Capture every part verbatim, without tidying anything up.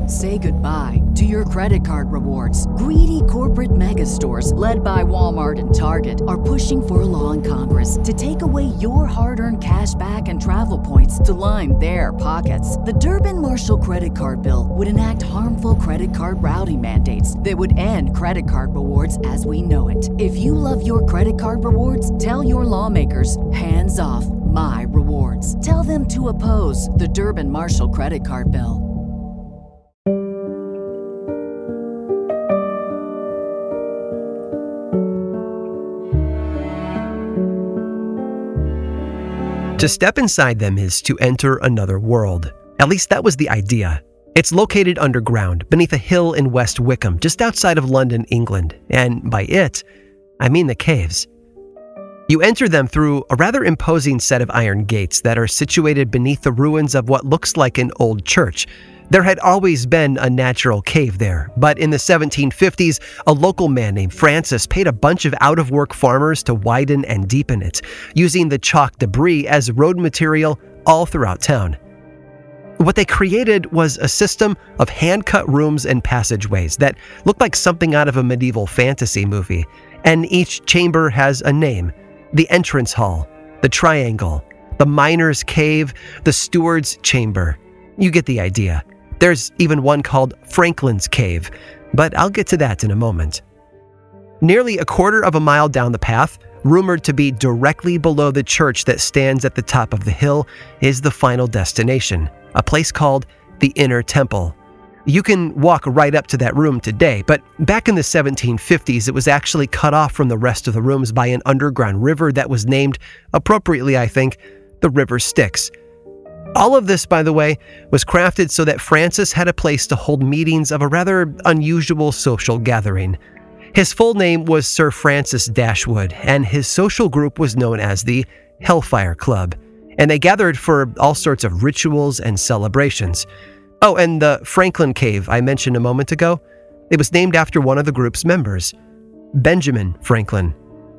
Say goodbye to your credit card rewards. Greedy corporate mega stores, led by Walmart and Target, are pushing for a law in Congress to take away your hard-earned cash back and travel points to line their pockets. The Durbin-Marshall credit card bill would enact harmful credit card routing mandates that would end credit card rewards as we know it. If you love your credit card rewards, tell your lawmakers, hands off my rewards. Tell them to oppose the Durbin-Marshall credit card bill. To step inside them is to enter another world. At least that was the idea. It's located underground, beneath a hill in West Wickham, just outside of London, England. And by it, I mean the caves. You enter them through a rather imposing set of iron gates that are situated beneath the ruins of what looks like an old church. There had always been a natural cave there, but in the seventeen fifties, a local man named Francis paid a bunch of out-of-work farmers to widen and deepen it, using the chalk debris as road material all throughout town. What they created was a system of hand-cut rooms and passageways that looked like something out of a medieval fantasy movie, and each chamber has a name: the entrance hall, the triangle, the miner's cave, the steward's chamber. You get the idea. There's even one called Franklin's Cave, but I'll get to that in a moment. Nearly a quarter of a mile down the path, rumored to be directly below the church that stands at the top of the hill, is the final destination, a place called the Inner Temple. You can walk right up to that room today, but back in the seventeen fifties, it was actually cut off from the rest of the rooms by an underground river that was named, appropriately I think, the River Styx. All of this, by the way, was crafted so that Francis had a place to hold meetings of a rather unusual social gathering. His full name was Sir Francis Dashwood, and his social group was known as the Hellfire Club, and they gathered for all sorts of rituals and celebrations. Oh, and the Franklin Cave I mentioned a moment ago, it was named after one of the group's members, Benjamin Franklin.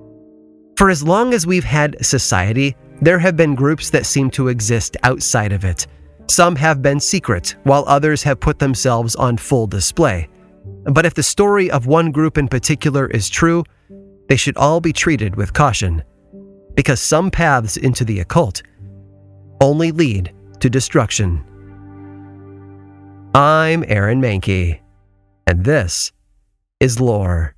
For as long as we've had society, there have been groups that seem to exist outside of it. Some have been secret, while others have put themselves on full display. But if the story of one group in particular is true, they should all be treated with caution, because some paths into the occult only lead to destruction. I'm Aaron Mahnke, and this is Lore.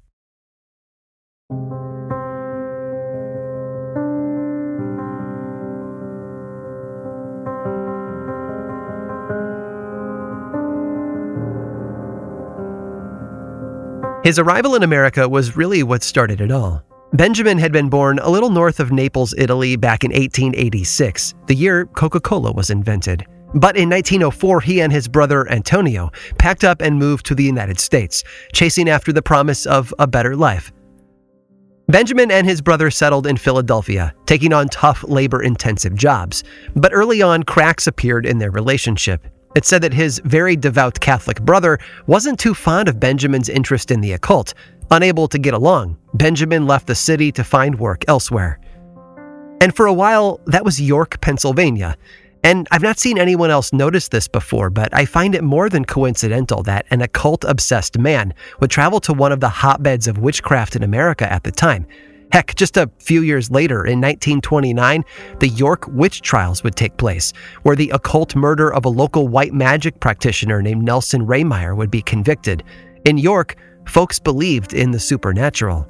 His arrival in America was really what started it all. Benjamin had been born a little north of Naples, Italy back in eighteen eighty-six, the year Coca-Cola was invented. But in nineteen oh four, he and his brother Antonio packed up and moved to the United States, chasing after the promise of a better life. Benjamin and his brother settled in Philadelphia, taking on tough, labor-intensive jobs. But early on, cracks appeared in their relationship. It said that his very devout Catholic brother wasn't too fond of Benjamin's interest in the occult. Unable to get along, Benjamin left the city to find work elsewhere. And for a while, that was York, Pennsylvania. And I've not seen anyone else notice this before, but I find it more than coincidental that an occult-obsessed man would travel to one of the hotbeds of witchcraft in America at the time. Heck, just a few years later, in nineteen twenty-nine, the York witch trials would take place, where the occult murder of a local white magic practitioner named Nelson Raymeyer would be convicted. In York, folks believed in the supernatural.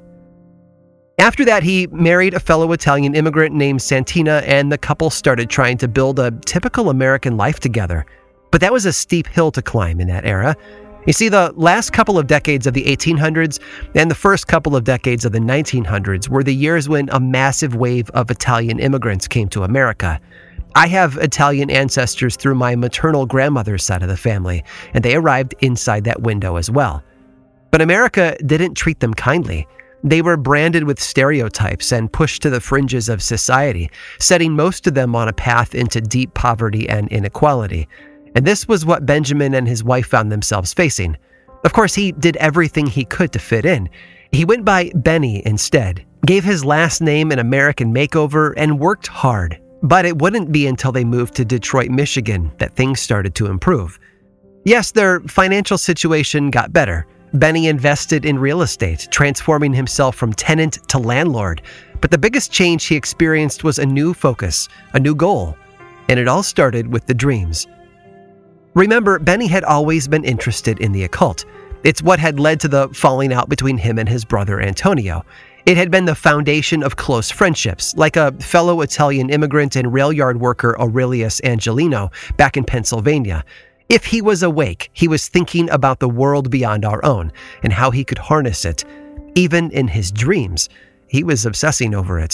After that, he married a fellow Italian immigrant named Santina, and the couple started trying to build a typical American life together. But that was a steep hill to climb in that era. You see, the last couple of decades of the eighteen hundreds and the first couple of decades of the nineteen hundreds were the years when a massive wave of Italian immigrants came to America. I have Italian ancestors through my maternal grandmother's side of the family, and they arrived inside that window as well. But America didn't treat them kindly. They were branded with stereotypes and pushed to the fringes of society, setting most of them on a path into deep poverty and inequality. And this was what Benjamin and his wife found themselves facing. Of course, he did everything he could to fit in. He went by Benny instead, gave his last name an American makeover, and worked hard. But it wouldn't be until they moved to Detroit, Michigan, that things started to improve. Yes, their financial situation got better. Benny invested in real estate, transforming himself from tenant to landlord. But the biggest change he experienced was a new focus, a new goal. And it all started with the dreams. Remember, Benny had always been interested in the occult. It's what had led to the falling out between him and his brother Antonio. It had been the foundation of close friendships, like a fellow Italian immigrant and rail yard worker Aurelius Angelino back in Pennsylvania. If he was awake, he was thinking about the world beyond our own and how he could harness it. Even in his dreams, he was obsessing over it.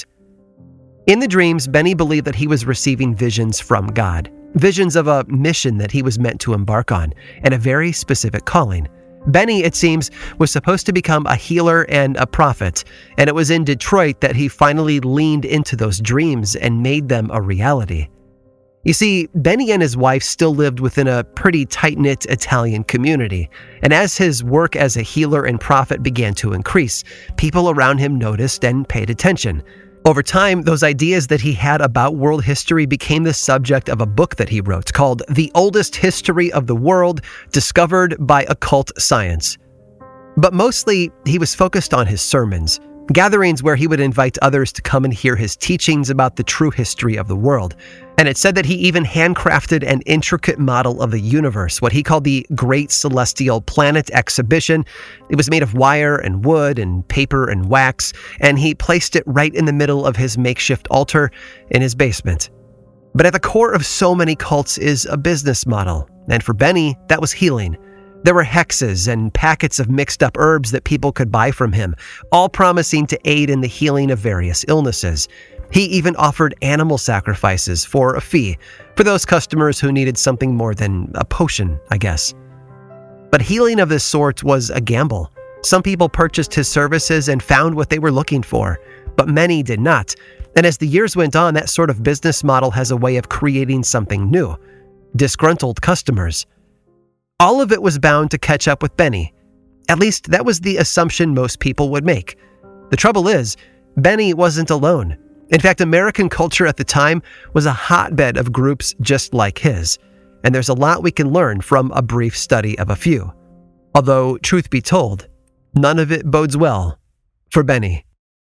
In the dreams, Benny believed that he was receiving visions from God, visions of a mission that he was meant to embark on, and a very specific calling. Benny, it seems, was supposed to become a healer and a prophet, and it was in Detroit that he finally leaned into those dreams and made them a reality. You see, Benny and his wife still lived within a pretty tight-knit Italian community, and as his work as a healer and prophet began to increase, people around him noticed and paid attention. Over time, those ideas that he had about world history became the subject of a book that he wrote called The Oldest History of the World, Discovered by Occult Science. But mostly, he was focused on his sermons, gatherings where he would invite others to come and hear his teachings about the true history of the world. And it said that he even handcrafted an intricate model of the universe, what he called the Great Celestial Planet Exhibition. It was made of wire and wood and paper and wax, and he placed it right in the middle of his makeshift altar in his basement. But at the core of so many cults is a business model, and for Benny, that was healing. There were hexes and packets of mixed up herbs that people could buy from him, all promising to aid in the healing of various illnesses. He even offered animal sacrifices for a fee, for those customers who needed something more than a potion, I guess. But healing of this sort was a gamble. Some people purchased his services and found what they were looking for, but many did not. And as the years went on, that sort of business model has a way of creating something new: disgruntled customers. All of it was bound to catch up with Benny. At least that was the assumption most people would make. The trouble is, Benny wasn't alone. In fact, American culture at the time was a hotbed of groups just like his, and there's a lot we can learn from a brief study of a few. Although, truth be told, none of it bodes well for Benny.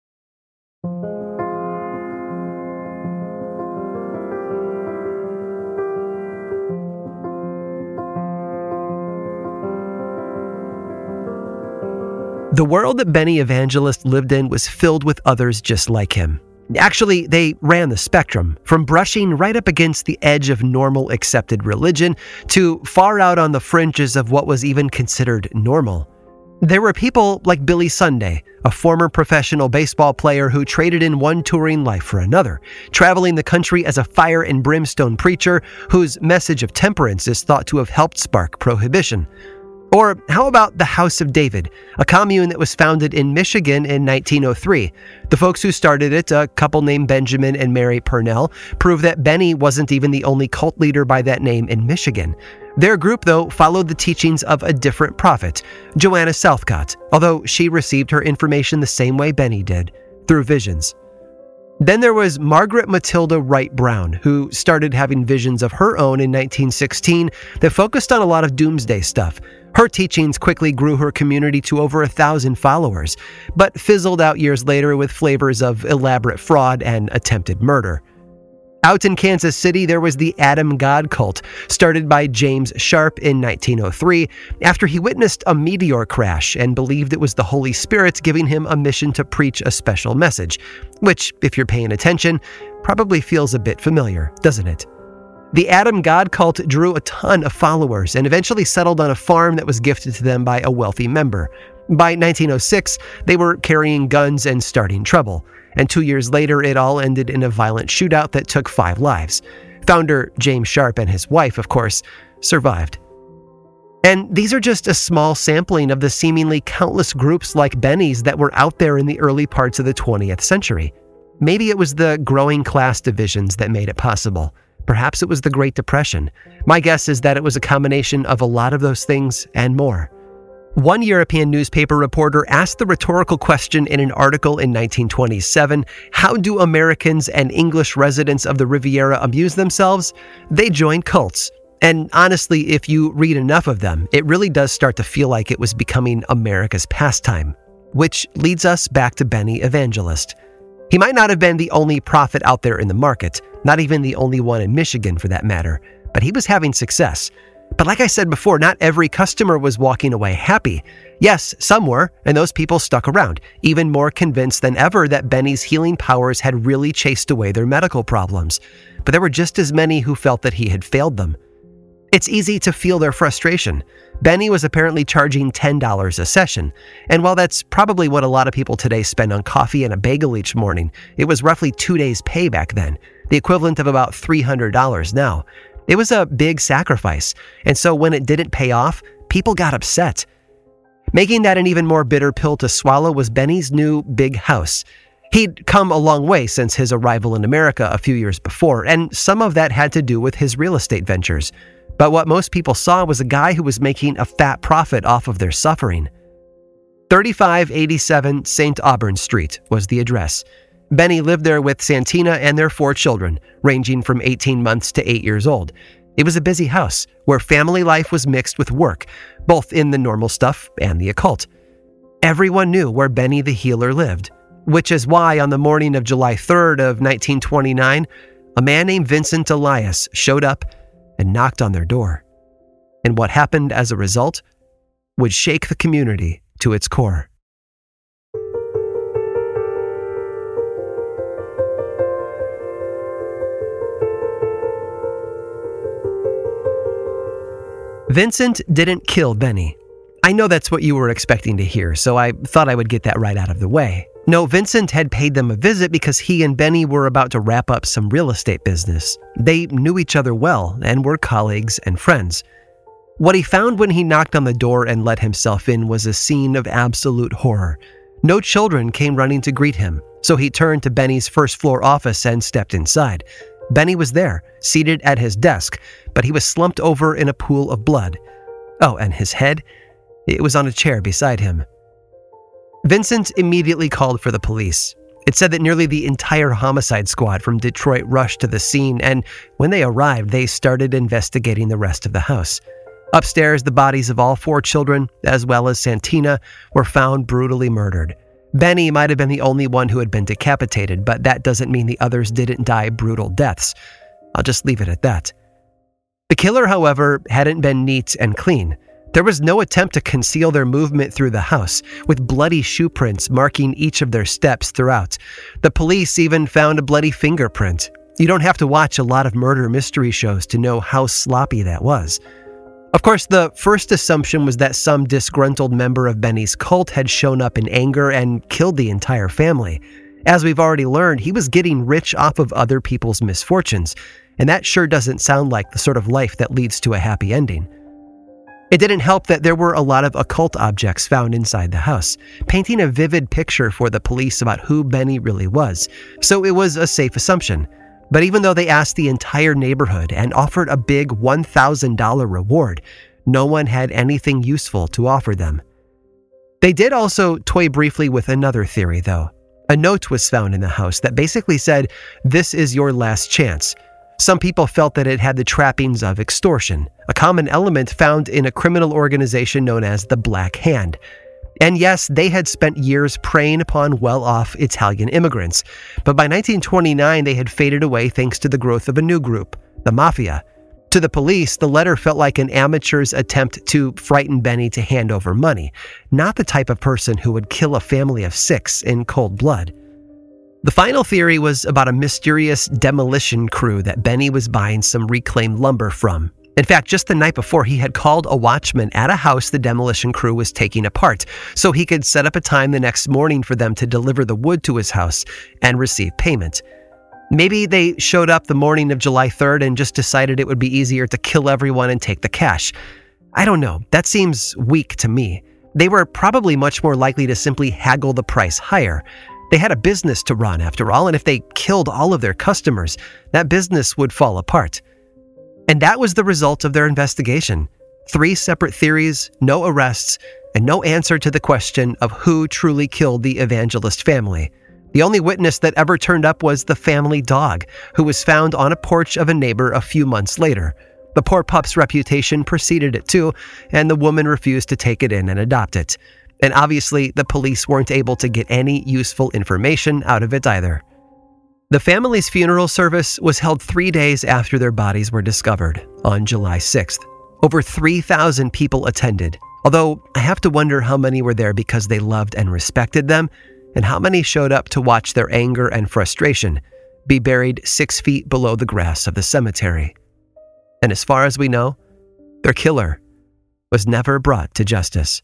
The world that Benny Evangelist lived in was filled with others just like him. Actually, they ran the spectrum, from brushing right up against the edge of normal accepted religion to far out on the fringes of what was even considered normal. There were people like Billy Sunday, a former professional baseball player who traded in one touring life for another, traveling the country as a fire and brimstone preacher whose message of temperance is thought to have helped spark prohibition. Or how about the House of David, a commune that was founded in Michigan in nineteen oh three? The folks who started it, a couple named Benjamin and Mary Purnell, prove that Benny wasn't even the only cult leader by that name in Michigan. Their group, though, followed the teachings of a different prophet, Joanna Southcott, although she received her information the same way Benny did, through visions. Then there was Margaret Matilda Wright Brown, who started having visions of her own in nineteen sixteen that focused on a lot of doomsday stuff. Her teachings quickly grew her community to over a thousand followers, but fizzled out years later with flavors of elaborate fraud and attempted murder. Out in Kansas City, there was the Adam God cult, started by James Sharp in nineteen oh three, after he witnessed a meteor crash and believed it was the Holy Spirit giving him a mission to preach a special message, which, if you're paying attention, probably feels a bit familiar, doesn't it? The Adam God cult drew a ton of followers and eventually settled on a farm that was gifted to them by a wealthy member. By nineteen oh six, they were carrying guns and starting trouble, and two years later it all ended in a violent shootout that took five lives. Founder James Sharp and his wife, of course, survived. And these are just a small sampling of the seemingly countless groups like Benny's that were out there in the early parts of the twentieth century. Maybe it was the growing class divisions that made it possible. Perhaps it was the Great Depression. My guess is that it was a combination of a lot of those things and more. One European newspaper reporter asked the rhetorical question in an article in nineteen twenty-seven, how do Americans and English residents of the Riviera amuse themselves? They join cults. And honestly, if you read enough of them, it really does start to feel like it was becoming America's pastime. Which leads us back to Benny Evangelist. He might not have been the only prophet out there in the market, not even the only one in Michigan for that matter, but he was having success. But like I said before, not every customer was walking away happy. Yes, some were, and those people stuck around, even more convinced than ever that Benny's healing powers had really chased away their medical problems. But there were just as many who felt that he had failed them. It's easy to feel their frustration. Benny was apparently charging ten dollars a session, and while that's probably what a lot of people today spend on coffee and a bagel each morning, it was roughly two days' pay back then, the equivalent of about three hundred dollars now. It was a big sacrifice, and so when it didn't pay off, people got upset. Making that an even more bitter pill to swallow was Benny's new big house. He'd come a long way since his arrival in America a few years before, and some of that had to do with his real estate ventures. But what most people saw was a guy who was making a fat profit off of their suffering. thirty-five eighty-seven Saint Auburn Street was the address. Benny lived there with Santina and their four children, ranging from eighteen months to eight years old. It was a busy house where family life was mixed with work, both in the normal stuff and the occult. Everyone knew where Benny the Healer lived, which is why on the morning of July third of nineteen twenty-nine, a man named Vincent Elias showed up and knocked on their door. And what happened as a result would shake the community to its core. Vincent didn't kill Benny. I know that's what you were expecting to hear, so I thought I would get that right out of the way. No, Vincent had paid them a visit because he and Benny were about to wrap up some real estate business. They knew each other well and were colleagues and friends. What he found when he knocked on the door and let himself in was a scene of absolute horror. No children came running to greet him, so he turned to Benny's first floor office and stepped inside. Benny was there, seated at his desk, but he was slumped over in a pool of blood. Oh, and his head? It was on a chair beside him. Vincent immediately called for the police. It said that nearly the entire homicide squad from Detroit rushed to the scene, and when they arrived, they started investigating the rest of the house. Upstairs, the bodies of all four children, as well as Santina, were found brutally murdered. Benny might have been the only one who had been decapitated, but that doesn't mean the others didn't die brutal deaths. I'll just leave it at that. The killer, however, hadn't been neat and clean. There was no attempt to conceal their movement through the house, with bloody shoe prints marking each of their steps throughout. The police even found a bloody fingerprint. You don't have to watch a lot of murder mystery shows to know how sloppy that was. Of course, the first assumption was that some disgruntled member of Benny's cult had shown up in anger and killed the entire family. As we've already learned, he was getting rich off of other people's misfortunes, and that sure doesn't sound like the sort of life that leads to a happy ending. It didn't help that there were a lot of occult objects found inside the house, painting a vivid picture for the police about who Benny really was, so it was a safe assumption. But even though they asked the entire neighborhood and offered a big one thousand dollars reward, no one had anything useful to offer them. They did also toy briefly with another theory, though. A note was found in the house that basically said, "This is your last chance." Some people felt that it had the trappings of extortion, a common element found in a criminal organization known as the Black Hand. And yes, they had spent years preying upon well-off Italian immigrants, but by nineteen twenty-nine they had faded away thanks to the growth of a new group, the Mafia. To the police, the letter felt like an amateur's attempt to frighten Benny to hand over money, not the type of person who would kill a family of six in cold blood. The final theory was about a mysterious demolition crew that Benny was buying some reclaimed lumber from. In fact, just the night before, he had called a watchman at a house the demolition crew was taking apart, so he could set up a time the next morning for them to deliver the wood to his house and receive payment. Maybe they showed up the morning of July third and just decided it would be easier to kill everyone and take the cash. I don't know, that seems weak to me. They were probably much more likely to simply haggle the price higher. They had a business to run, after all, and if they killed all of their customers, that business would fall apart. And that was the result of their investigation. Three separate theories, no arrests, and no answer to the question of who truly killed the Evangelist family. The only witness that ever turned up was the family dog, who was found on a porch of a neighbor a few months later. The poor pup's reputation preceded it too, and the woman refused to take it in and adopt it. And obviously, the police weren't able to get any useful information out of it either. The family's funeral service was held three days after their bodies were discovered, on July sixth. Over three thousand people attended, although I have to wonder how many were there because they loved and respected them, and how many showed up to watch their anger and frustration be buried six feet below the grass of the cemetery. And as far as we know, their killer was never brought to justice.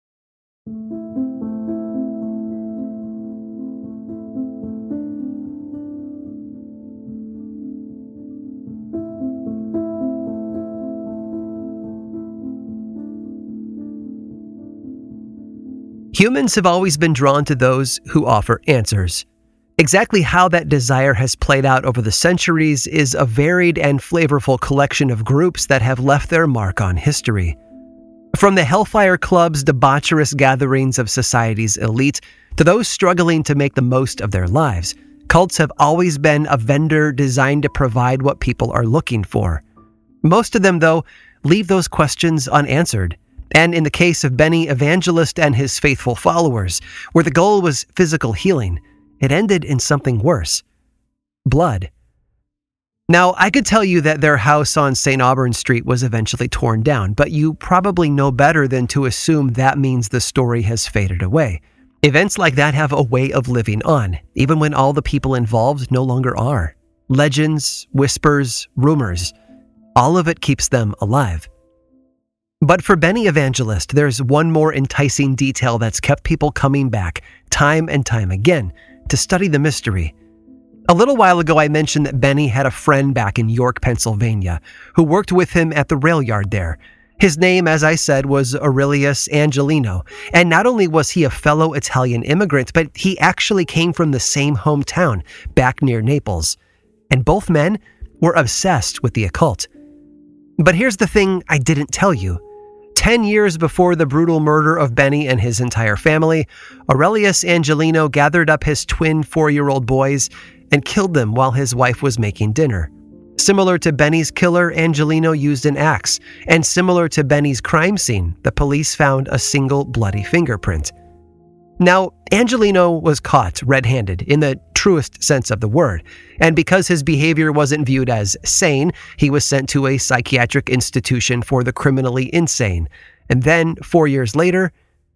Humans have always been drawn to those who offer answers. Exactly how that desire has played out over the centuries is a varied and flavorful collection of groups that have left their mark on history. From the Hellfire Club's debaucherous gatherings of society's elite to those struggling to make the most of their lives, cults have always been a vendor designed to provide what people are looking for. Most of them, though, leave those questions unanswered. And in the case of Benny Evangelist and his faithful followers, where the goal was physical healing, it ended in something worse. Blood. Now, I could tell you that their house on Saint Auburn Street was eventually torn down, but you probably know better than to assume that means the story has faded away. Events like that have a way of living on, even when all the people involved no longer are. Legends, whispers, rumors, all of it keeps them alive. But for Benny Evangelist, there's one more enticing detail that's kept people coming back time and time again to study the mystery. A little while ago, I mentioned that Benny had a friend back in York, Pennsylvania, who worked with him at the rail yard there. His name, as I said, was Aurelius Angelino, and not only was he a fellow Italian immigrant, but he actually came from the same hometown, back near Naples. And both men were obsessed with the occult. But here's the thing I didn't tell you. Ten years before the brutal murder of Benny and his entire family, Aurelius Angelino gathered up his twin four-year-old boys and killed them while his wife was making dinner. Similar to Benny's killer, Angelino used an axe, and similar to Benny's crime scene, the police found a single bloody fingerprint. Now, Angelino was caught red-handed in the truest sense of the word, and because his behavior wasn't viewed as sane, he was sent to a psychiatric institution for the criminally insane. And then, four years later,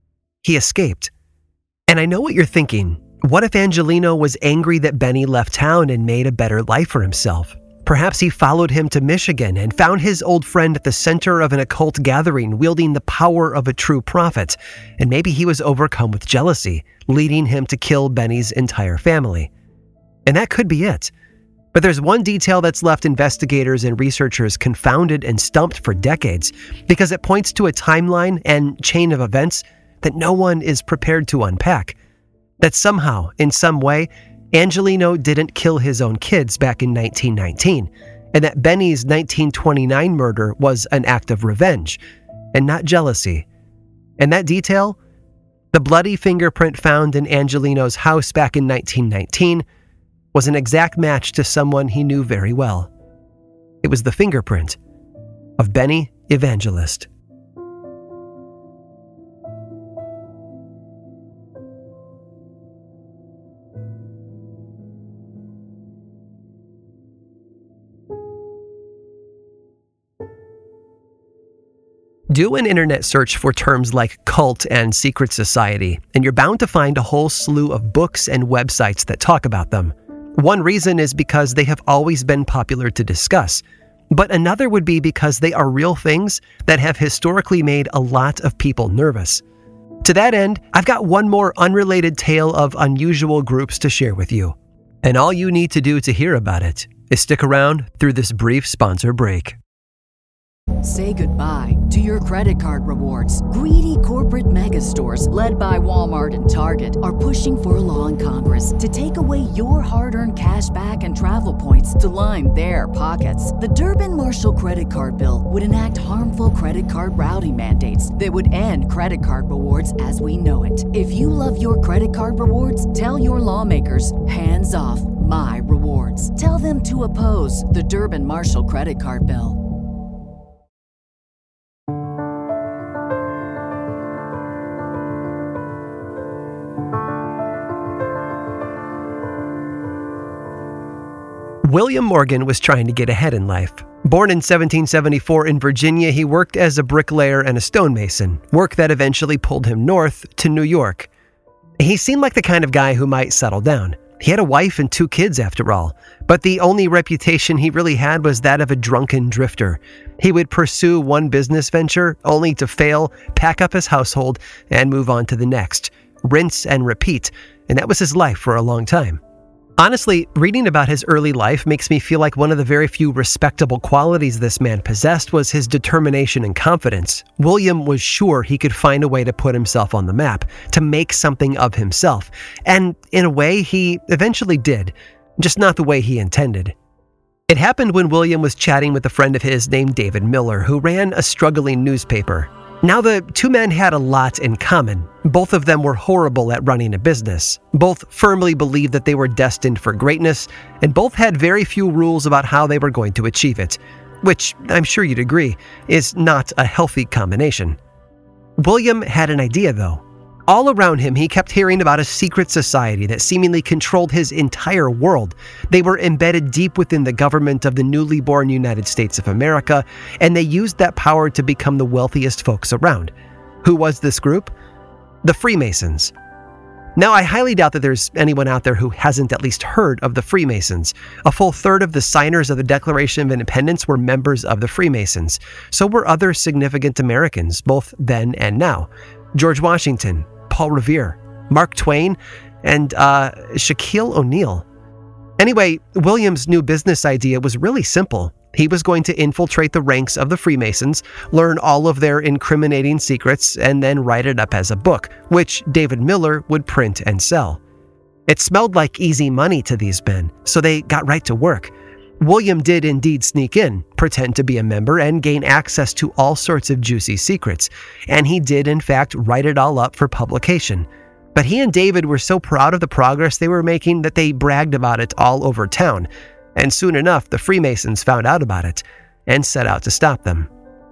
he escaped. And I know what you're thinking. What if Angelino was angry that Benny left town and made a better life for himself? Perhaps he followed him to Michigan and found his old friend at the center of an occult gathering wielding the power of a true prophet, and maybe he was overcome with jealousy, leading him to kill Benny's entire family. And that could be it. But there's one detail that's left investigators and researchers confounded and stumped for decades, because it points to a timeline and chain of events that no one is prepared to unpack. That somehow, in some way, Angelino didn't kill his own kids back in nineteen nineteen, and that Benny's nineteen twenty-nine murder was an act of revenge, and not jealousy. And that detail, the bloody fingerprint found in Angelino's house back in nineteen nineteen, was an exact match to someone he knew very well. It was the fingerprint of Benny Evangelist. Do an internet search for terms like cult and secret society, and you're bound to find a whole slew of books and websites that talk about them. One reason is because they have always been popular to discuss, but another would be because they are real things that have historically made a lot of people nervous. To that end, I've got one more unrelated tale of unusual groups to share with you. And all you need to do to hear about it is stick around through this brief sponsor break. Say goodbye to your credit card rewards. Greedy corporate mega stores, led by Walmart and Target, are pushing for a law in Congress to take away your hard-earned cash back and travel points to line their pockets. The Durbin-Marshall credit card bill would enact harmful credit card routing mandates that would end credit card rewards as we know it. If you love your credit card rewards, tell your lawmakers, hands off my rewards. Tell them to oppose the Durbin-Marshall credit card bill. William Morgan was trying to get ahead in life. Born in seventeen seventy-four in Virginia, he worked as a bricklayer and a stonemason, work that eventually pulled him north to New York. He seemed like the kind of guy who might settle down. He had a wife and two kids after all, but the only reputation he really had was that of a drunken drifter. He would pursue one business venture only to fail, pack up his household, and move on to the next. Rinse and repeat, and that was his life for a long time. Honestly, reading about his early life makes me feel like one of the very few respectable qualities this man possessed was his determination and confidence. William was sure he could find a way to put himself on the map, to make something of himself. And in a way, he eventually did, just not the way he intended. It happened when William was chatting with a friend of his named David Miller, who ran a struggling newspaper. Now, the two men had a lot in common. Both of them were horrible at running a business. Both firmly believed that they were destined for greatness, and both had very few rules about how they were going to achieve it, which, I'm sure you'd agree, is not a healthy combination. William had an idea, though. All around him, he kept hearing about a secret society that seemingly controlled his entire world. They were embedded deep within the government of the newly born United States of America, and they used that power to become the wealthiest folks around. Who was this group? The Freemasons. Now, I highly doubt that there's anyone out there who hasn't at least heard of the Freemasons. A full third of the signers of the Declaration of Independence were members of the Freemasons. So were other significant Americans, both then and now. George Washington, Paul Revere, Mark Twain, and uh, Shaquille O'Neal. Anyway, William's new business idea was really simple. He was going to infiltrate the ranks of the Freemasons, learn all of their incriminating secrets, and then write it up as a book, which David Miller would print and sell. It smelled like easy money to these men, so they got right to work. William did indeed sneak in, pretend to be a member, and gain access to all sorts of juicy secrets, and he did in fact write it all up for publication. But he and David were so proud of the progress they were making that they bragged about it all over town, and soon enough the Freemasons found out about it and set out to stop them.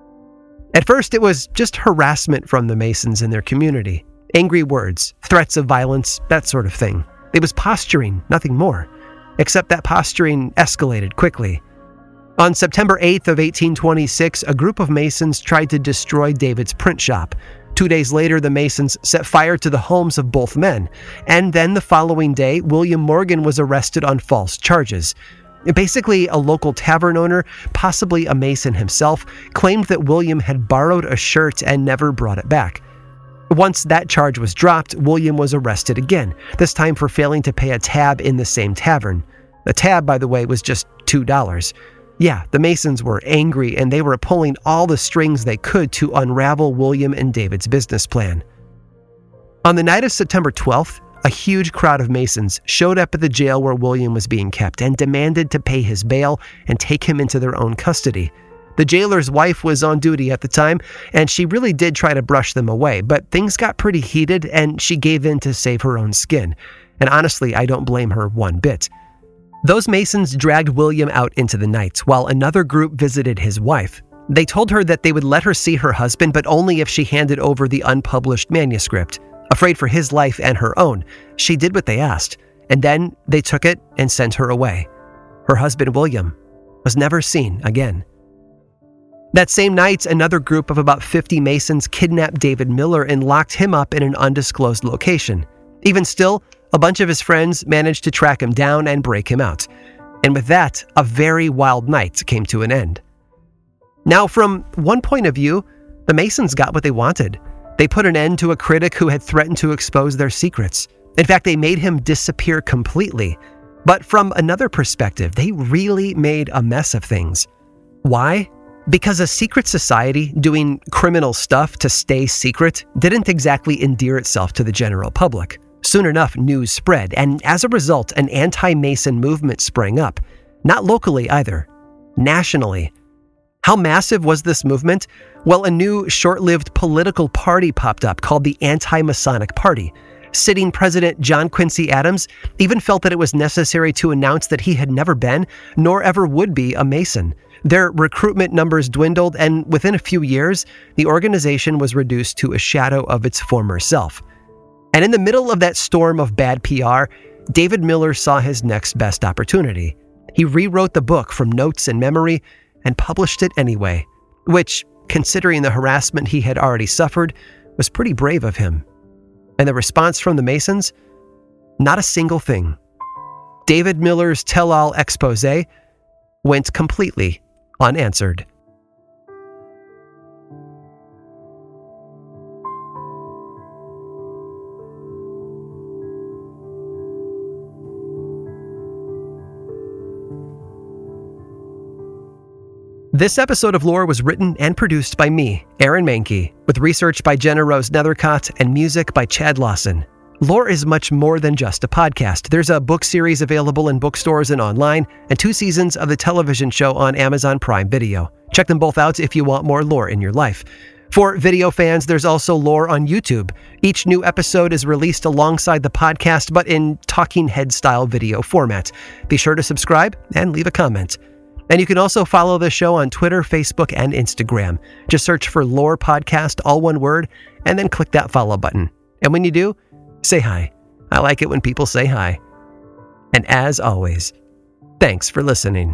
At first it was just harassment from the Masons in their community, angry words, threats of violence, that sort of thing. It was posturing, nothing more. Except that posturing escalated quickly. On September eighth of eighteen twenty-six, a group of Masons tried to destroy David's print shop. Two days later, the Masons set fire to the homes of both men. And then the following day, William Morgan was arrested on false charges. Basically, a local tavern owner, possibly a Mason himself, claimed that William had borrowed a shirt and never brought it back. Once that charge was dropped, William was arrested again, this time for failing to pay a tab in the same tavern. The tab, by the way, was just two dollars. Yeah, the Masons were angry, and they were pulling all the strings they could to unravel William and David's business plan. On the night of September twelfth, a huge crowd of Masons showed up at the jail where William was being kept and demanded to pay his bail and take him into their own custody. The jailer's wife was on duty at the time, and she really did try to brush them away, but things got pretty heated and she gave in to save her own skin. And honestly, I don't blame her one bit. Those Masons dragged William out into the night while another group visited his wife. They told her that they would let her see her husband, but only if she handed over the unpublished manuscript. Afraid for his life and her own, she did what they asked, and then they took it and sent her away. Her husband, William, was never seen again. That same night, another group of about fifty Masons kidnapped David Miller and locked him up in an undisclosed location. Even still, a bunch of his friends managed to track him down and break him out. And with that, a very wild night came to an end. Now, from one point of view, the Masons got what they wanted. They put an end to a critic who had threatened to expose their secrets. In fact, they made him disappear completely. But from another perspective, they really made a mess of things. Why? Because a secret society doing criminal stuff to stay secret didn't exactly endear itself to the general public. Soon enough, news spread, and as a result, an anti-Mason movement sprang up. Not locally either, nationally. How massive was this movement? Well, a new, short-lived political party popped up called the Anti-Masonic Party. Sitting President John Quincy Adams even felt that it was necessary to announce that he had never been, nor ever would be, a Mason. Their recruitment numbers dwindled, and within a few years, the organization was reduced to a shadow of its former self. And in the middle of that storm of bad P R, David Miller saw his next best opportunity. He rewrote the book from notes and memory and published it anyway, which, considering the harassment he had already suffered, was pretty brave of him. And the response from the Masons? Not a single thing. David Miller's tell-all expose went completely unanswered. This episode of Lore was written and produced by me, Aaron Mahnke, with research by Jenna Rose Nethercott and music by Chad Lawson. Lore is much more than just a podcast. There's a book series available in bookstores and online, and two seasons of the television show on Amazon Prime Video. Check them both out if you want more lore in your life. For video fans, there's also Lore on YouTube. Each new episode is released alongside the podcast, but in talking head-style video format. Be sure to subscribe and leave a comment. And you can also follow the show on Twitter, Facebook, and Instagram. Just search for Lore Podcast, all one word, and then click that follow button. And when you do, say hi. I like it when people say hi. And as always, thanks for listening.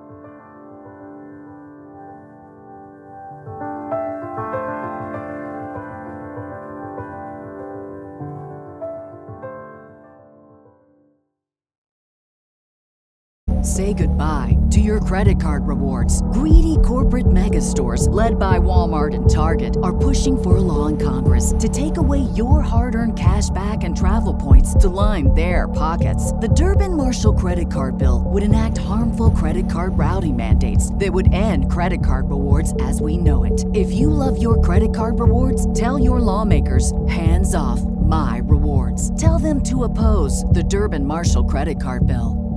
Say goodbye to your credit card rewards. Greedy corporate mega stores, led by Walmart and Target, are pushing for a law in Congress to take away your hard-earned cash back and travel points to line their pockets. The Durbin-Marshall credit card bill would enact harmful credit card routing mandates that would end credit card rewards as we know it. If you love your credit card rewards, tell your lawmakers, hands off my rewards. Tell them to oppose the Durbin-Marshall credit card bill.